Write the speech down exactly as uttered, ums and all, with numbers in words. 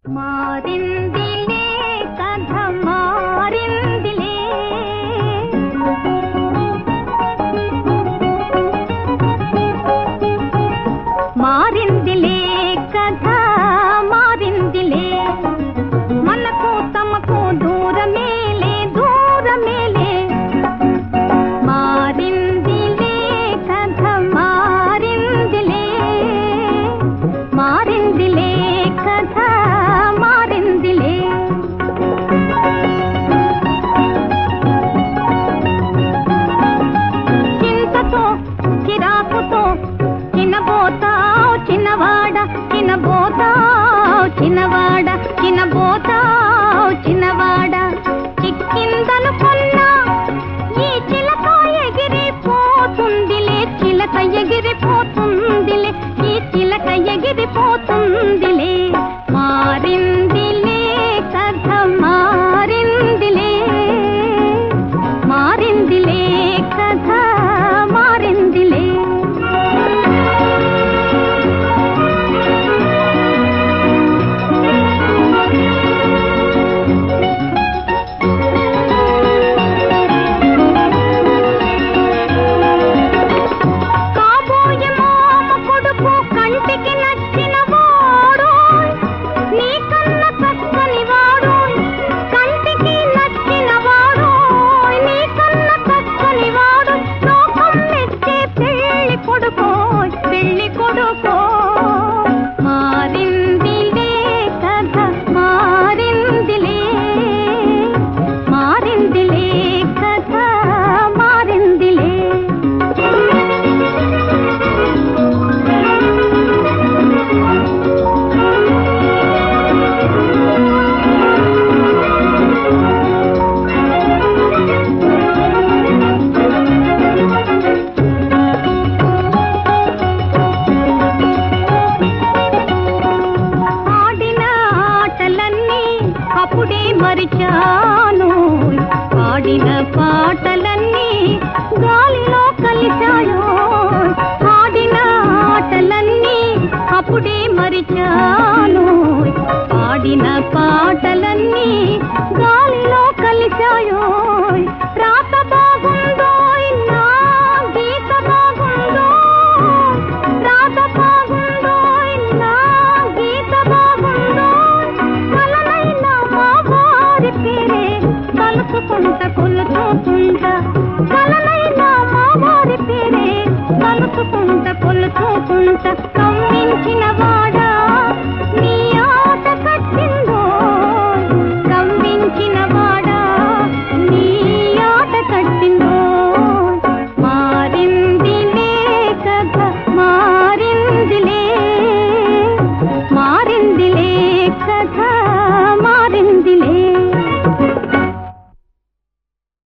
మారిందిలే కథ మారిందిలే మారిందిలే కథ మారిందిలే మనకు తమకు దూరమేలే దూరమేలే మారిందిలే కథ మారిందిలే మారిందిలే కథ మారిందిలే చింతతో చిరాకుతో చిన్నబోతావు చిన్నవాడ చిన్నబోతావు చిన్నవాడ చిన్నబోతావు చిన్నవాడ చిక్కిందనుకున్నా ఈ చిలక ఎగిరిపోతుందిలే చిలక ఎగిరిపోతుందిలే ఈ చిలక ఎగిరిపోతుందిలే మారిందిలే కథ మారిందిలే మారిందిలే కథ మారిందిలే కంటికి నచ్చిన వాడు నీకన్నా తక్కువని వాడు కంటికి నచ్చిన వాడు నీకన్నా తక్కువని వాడు లోకం మెచ్చే పెళ్లి కొడుకో పెళ్లి కొడుకో మారిందిలే కథ మారిందిలే మారిందిలే కథ మారిందిలే అప్పుడే మరిచాను పాడిన పాటలన్నీ గాలిలో కలిశాయో ఆడిన ఆటలన్నీ అప్పుడే మరిచాను